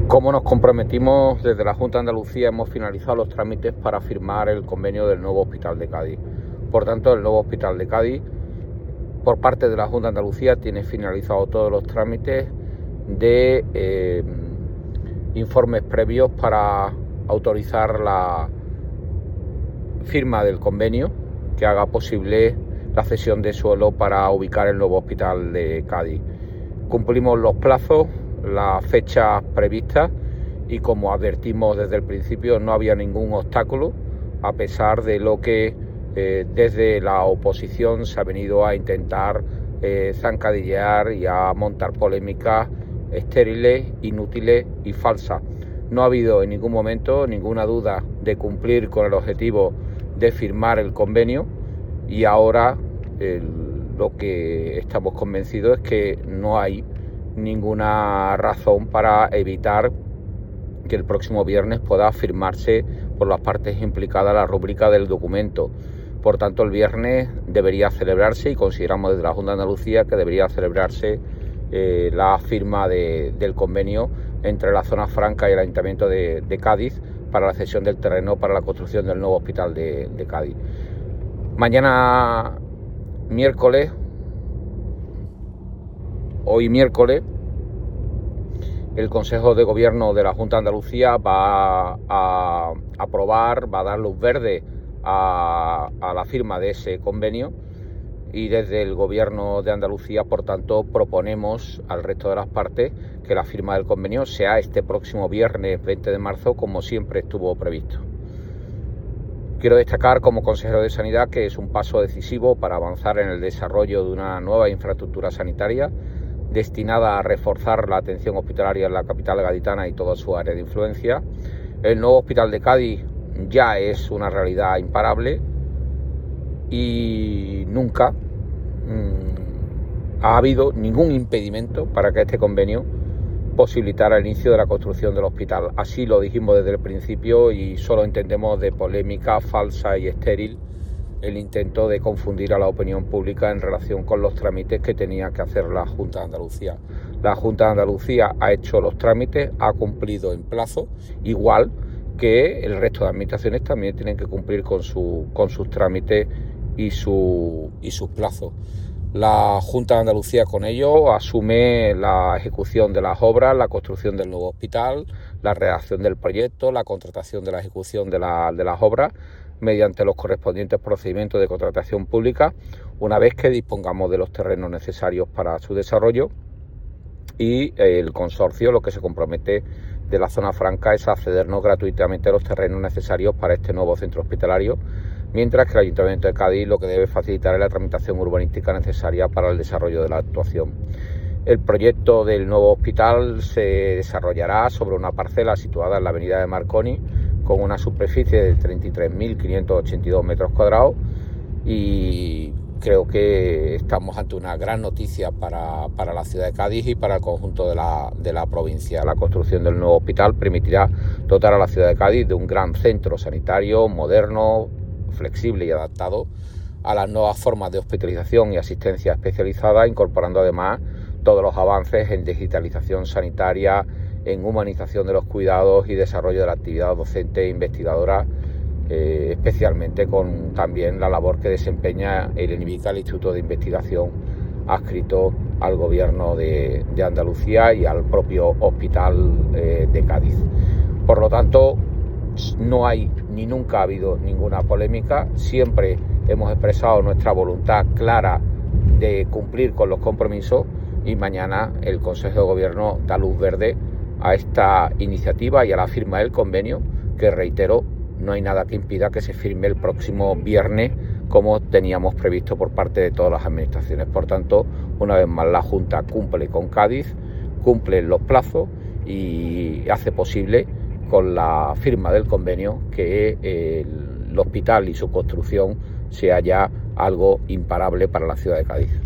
Como nos comprometimos desde la Junta de Andalucía, hemos finalizado los trámites para firmar el convenio del nuevo Hospital de Cádiz. Por tanto, el nuevo Hospital de Cádiz, por parte de la Junta de Andalucía, tiene finalizados todos los trámites de informes previos para autorizar la firma del convenio que haga posible la cesión de suelo para ubicar el nuevo Hospital de Cádiz. Cumplimos los plazos, las fechas previstas, y como advertimos desde el principio, no había ningún obstáculo, a pesar de lo que desde la oposición se ha venido a intentar zancadillear y a montar polémicas estériles, inútiles y falsas. No ha habido en ningún momento ninguna duda de cumplir con el objetivo de firmar el convenio, y ahora lo que estamos convencidos es que no hay ninguna razón para evitar que el próximo viernes pueda firmarse por las partes implicadas la rúbrica del documento. Por tanto, el viernes debería celebrarse, y consideramos desde la Junta de Andalucía que debería celebrarse la firma del convenio entre la Zona Franca y el Ayuntamiento de Cádiz para la cesión del terreno para la construcción del nuevo Hospital de Cádiz. Hoy miércoles, el Consejo de Gobierno de la Junta de Andalucía va a aprobar, va a dar luz verde a la firma de ese convenio, y desde el Gobierno de Andalucía, por tanto, proponemos al resto de las partes que la firma del convenio sea este próximo viernes 20 de marzo, como siempre estuvo previsto. Quiero destacar como consejero de Sanidad que es un paso decisivo para avanzar en el desarrollo de una nueva infraestructura sanitaria destinada a reforzar la atención hospitalaria en la capital gaditana y toda su área de influencia. El nuevo Hospital de Cádiz ya es una realidad imparable, y nunca ha habido ningún impedimento para que este convenio posibilitara el inicio de la construcción del hospital. Así lo dijimos desde el principio, y solo entendemos de polémica falsa y estéril el intento de confundir a la opinión pública en relación con los trámites que tenía que hacer la Junta de Andalucía. La Junta de Andalucía ha hecho los trámites, ha cumplido en plazo, igual que el resto de administraciones también tienen que cumplir con sus trámites y sus plazos. La Junta de Andalucía con ello asume la ejecución de las obras, la construcción del nuevo hospital, la redacción del proyecto, la contratación de la ejecución de las obras mediante los correspondientes procedimientos de contratación pública, una vez que dispongamos de los terrenos necesarios para su desarrollo. Y el consorcio lo que se compromete de la Zona Franca es a cedernos gratuitamente los terrenos necesarios para este nuevo centro hospitalario, mientras que el Ayuntamiento de Cádiz lo que debe facilitar es la tramitación urbanística necesaria para el desarrollo de la actuación. El proyecto del nuevo hospital se desarrollará sobre una parcela situada en la avenida de Marconi, con una superficie de 33.582 metros cuadrados, y creo que estamos ante una gran noticia para la ciudad de Cádiz y para el conjunto de la provincia. La construcción del nuevo hospital permitirá dotar a la ciudad de Cádiz de un gran centro sanitario moderno, flexible y adaptado a las nuevas formas de hospitalización y asistencia especializada, incorporando además todos los avances en digitalización sanitaria, en humanización de los cuidados y desarrollo de la actividad docente e investigadora, especialmente con también la labor que desempeña el INVICA, el Instituto de Investigación adscrito al Gobierno de Andalucía y al propio Hospital de Cádiz. Por lo tanto, no hay ni nunca ha habido ninguna polémica. Siempre hemos expresado nuestra voluntad clara de cumplir con los compromisos, y mañana el Consejo de Gobierno da luz verde a esta iniciativa y a la firma del convenio, que, reitero, no hay nada que impida que se firme el próximo viernes como teníamos previsto por parte de todas las administraciones. Por tanto, una vez más, la Junta cumple con Cádiz, cumple los plazos y hace posible con la firma del convenio que el hospital y su construcción sea ya algo imparable para la ciudad de Cádiz.